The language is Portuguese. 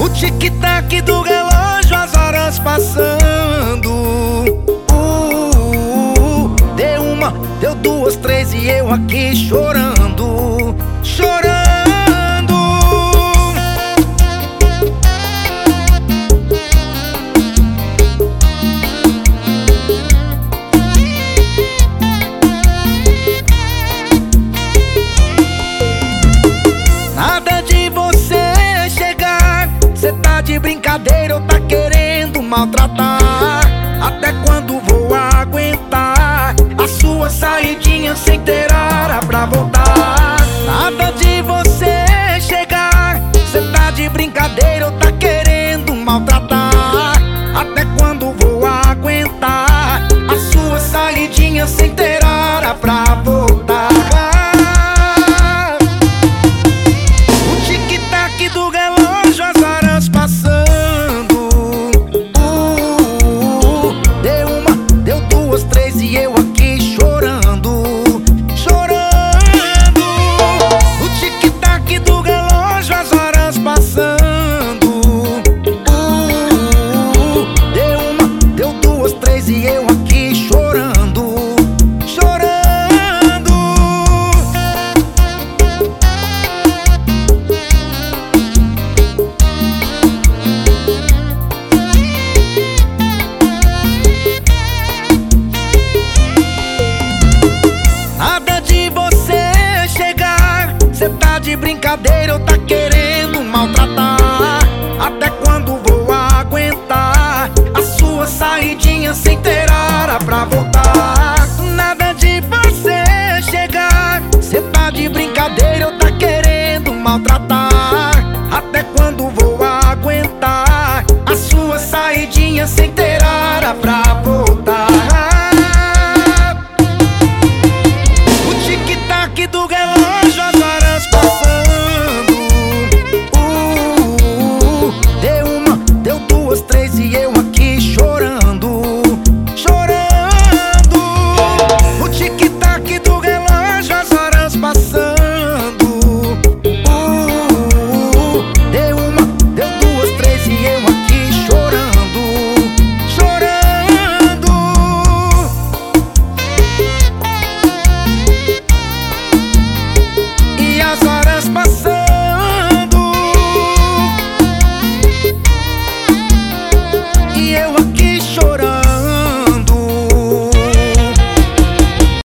O tic-tac do relógio, as horas passando. Deu uma, deu duas, três e eu aqui chorando, chorando. Nada de você chegar, cê tá de brincadeira ou tá querendo maltratar? Até quando vou aguentar a sua saidinha sem ter hora pra voltar? Nada de você chegar, cê tá de brincadeira ou tá querendo maltratar? Até quando vou aguentar a sua saidinha sem ter hora pra voltar? O tic-tac do relógio, as horas passando. Deu uma, deu duas, três e eu aqui chorando, chorando. O tic-tac do relógio, as horas passando. Deu uma, deu duas, três e eu aqui chorando, chorando. Nada de você chegar, cê tá de brincadeira ou tá querendo maltratar? Até quando vou aguentar a sua saidinha sem ter hora pra voltar? Nada de você chegar, cê tá de brincadeira ou tá querendo maltratar? Até quando vou aguentar a sua saidinha sem ter hora pra voltar?